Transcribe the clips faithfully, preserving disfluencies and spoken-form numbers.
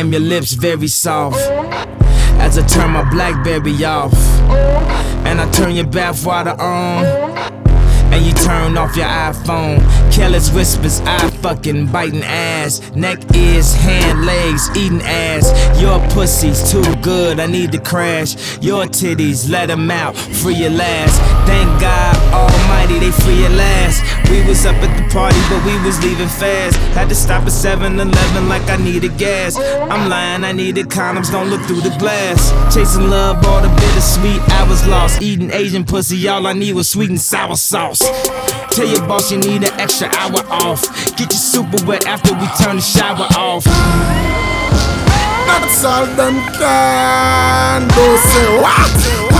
time your lips very soft as I turn my BlackBerry off, and I turn your bathwater on, and you turn off your iPhone. Careless whispers, I fucking biting ass. Neck, ears, hand, legs, eating ass. Your pussy's too good, I need to crash. Your titties, let them out, free at last. Thank God Almighty, they free at last. We was up at the party, but we was leaving fast. Had to stop at seven eleven like I needed gas. I'm lying, I needed condoms, don't look through the glass. Chasing love, all the bittersweet, I was lost. Eating Asian pussy, all I need was sweet and sour sauce. Tell your boss you need an extra hour off. Get you super wet after we turn the shower off. That's all them can do. Say what?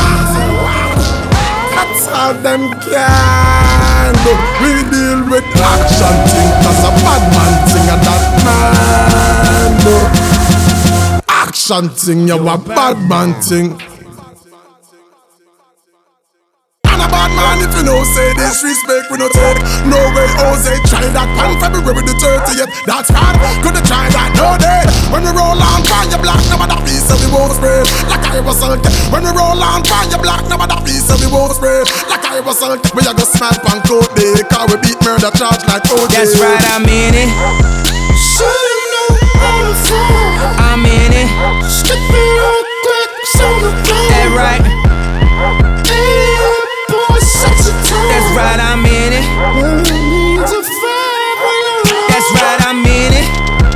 That's all them can do. We deal with action thing, cause a bad man thing and that man do. Action thing, you a bad man thing. A bad man if you know say disrespect we no take. No way Jose try that pan February the thirtieth. That's hard, couldn't try that no day. When we roll on fire black, no matter piece so we won't spray. Like I was salt. When we roll on fire black, no matter piece so we won't spray. Like I was salt. We a go smack pan coat day, cause we beat murder charge like O J. That's right, I'm in it. So you know all the time I'm in it. Skip it real quick, so the phone. That right. That's right, I'm in it. That's right, I'm in it.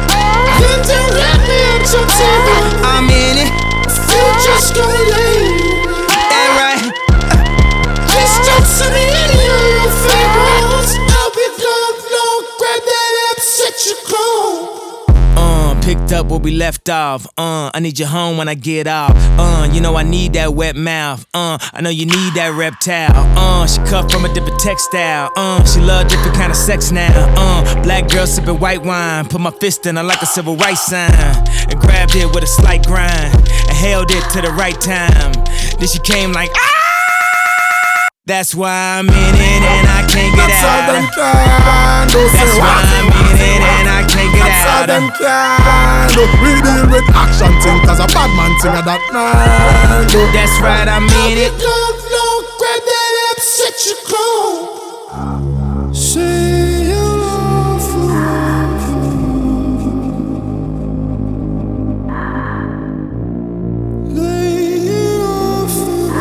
I'm in it. Just go lay. That right. Just don't send me any of your favorites. I'll be gone, flow, grab that app, set your clothes. Uh, picked up where we left off. Uh, I need you home when I get off. Uh, you know I need that wet mouth. Uh, I know you need that reptile. Uh, she cut from a different textile. Uh, she love different kind of sex now. Uh, black girl sipping white wine. Put my fist in her like a civil rights sign, and grabbed it with a slight grind, and held it to the right time. Then she came like ah. That's why I'm in it and I can't get That's all out. them can do. That's why I'm in it and I can't get That's all out. them can do. We deal with action thing, cause a bad man thing of that man do. That's right, I'm in it. Gone, flow, grab that app, set your clothes. Say you love forever. Lay it off.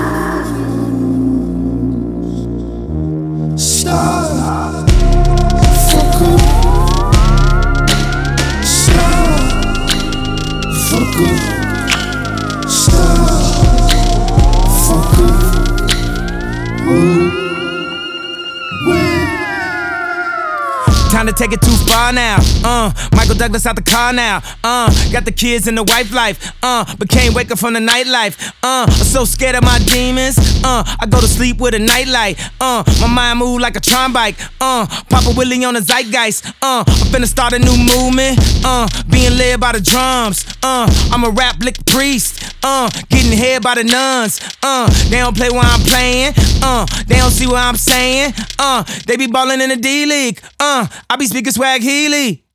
Stop. Fuck up. Stop. Fuck up. Stop. Fuck up. Ooh. Time to take it too far now. Uh, Michael Douglas out the car now. Uh, got the kids and the wife life. Uh, but can't wake up from the nightlife. Uh, I'm so scared of my demons. Uh, I go to sleep with a nightlight. Uh, my mind move like a Tron bike. Uh, Papa Willie on the zeitgeist. Uh, I'm finna start a new movement. Uh, being led by the drums. Uh, I'm a rap lick priest. Uh, getting head by the nuns. Uh, they don't play where I'm playing. Uh, they don't see what I'm saying. Uh, they be ballin' in the D League. Uh, I be speaking swag Healy.